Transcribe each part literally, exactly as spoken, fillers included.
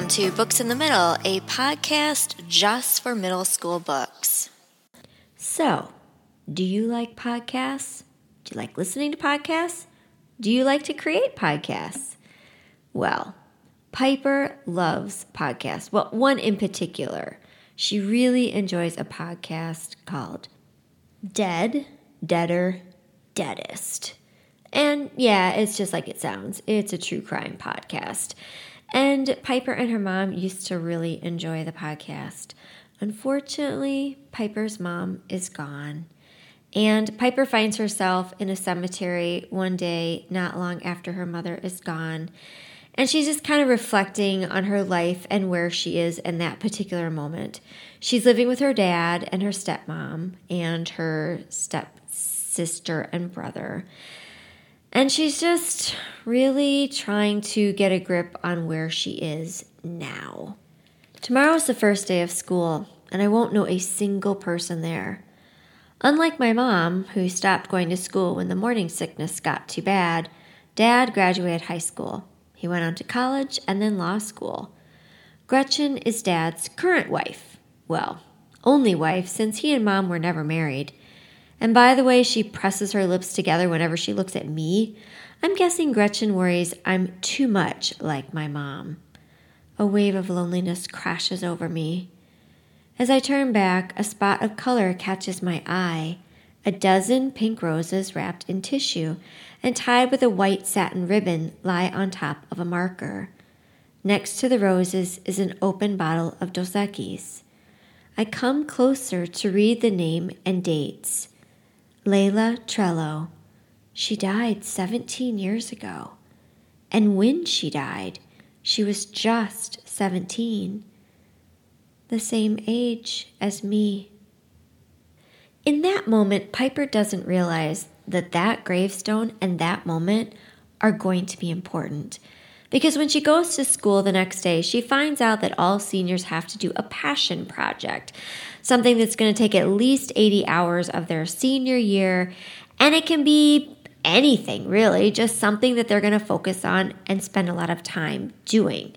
Welcome to Books in the Middle, a podcast just for middle school books. So, do you like podcasts? Do you like listening to podcasts? Do you like to create podcasts? Well, Piper loves podcasts. Well, one in particular. She really enjoys a podcast called Dead, Deader, Deadest. And yeah, it's just like it sounds. It's a true crime podcast. And Piper and her mom used to really enjoy the podcast. Unfortunately, Piper's mom is gone. And Piper finds herself in a cemetery one day not long after her mother is gone. And she's just kind of reflecting on her life and where she is in that particular moment. She's living with her dad and her stepmom and her stepsister and brother. And she's just really trying to get a grip on where she is now. Tomorrow's the first day of school, and I won't know a single person there. Unlike my mom, who stopped going to school when the morning sickness got too bad, Dad graduated high school. He went on to college and then law school. Gretchen is Dad's current wife. Well, only wife, since he and Mom were never married. And by the way she presses her lips together whenever she looks at me, I'm guessing Gretchen worries I'm too much like my mom. A wave of loneliness crashes over me. As I turn back, a spot of color catches my eye. A dozen pink roses wrapped in tissue and tied with a white satin ribbon lie on top of a marker. Next to the roses is an open bottle of Dos Equis. I come closer to read the name and dates. Layla Trello. She died seventeen years ago. And when she died, she was just seventeen. The same age as me. In that moment, Piper doesn't realize that that gravestone and that moment are going to be important. Because when she goes to school the next day, she finds out that all seniors have to do a passion project, something that's going to take at least eighty hours of their senior year. And it can be anything, really, just something that they're going to focus on and spend a lot of time doing.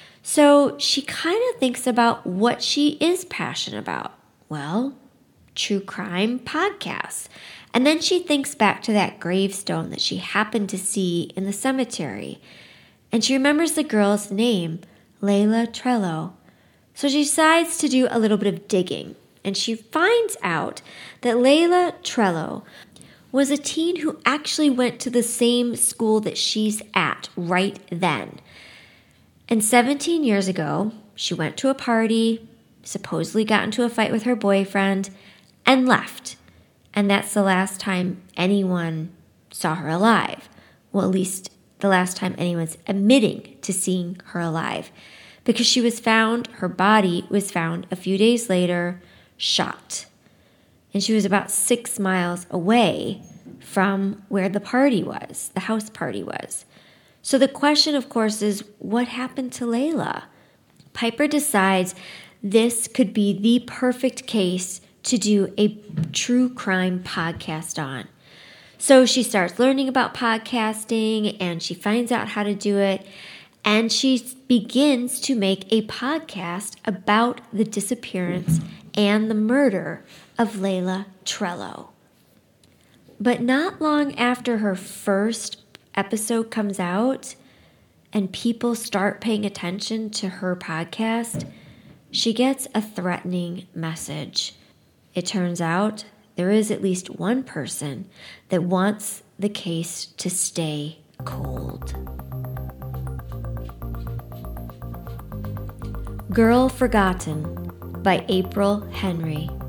So she kind of thinks about what she is passionate about. Well, true crime podcasts. And then she thinks back to that gravestone that she happened to see in the cemetery. And she remembers the girl's name, Layla Trello. So she decides to do a little bit of digging. And she finds out that Layla Trello was a teen who actually went to the same school that she's at right then. And seventeen years ago, she went to a party, supposedly got into a fight with her boyfriend, and left. And that's the last time anyone saw her alive. Well, at least the last time anyone's admitting to seeing her alive. Because she was found, her body was found a few days later, shot. And she was about six miles away from where the party was, the house party was. So the question, of course, is what happened to Layla? Piper decides this could be the perfect case to do a true crime podcast on. So she starts learning about podcasting and she finds out how to do it. And she begins to make a podcast about the disappearance and the murder of Layla Trello. But not long after her first episode comes out and people start paying attention to her podcast, she gets a threatening message. It turns out there is at least one person that wants the case to stay cold. Girl Forgotten by April Henry.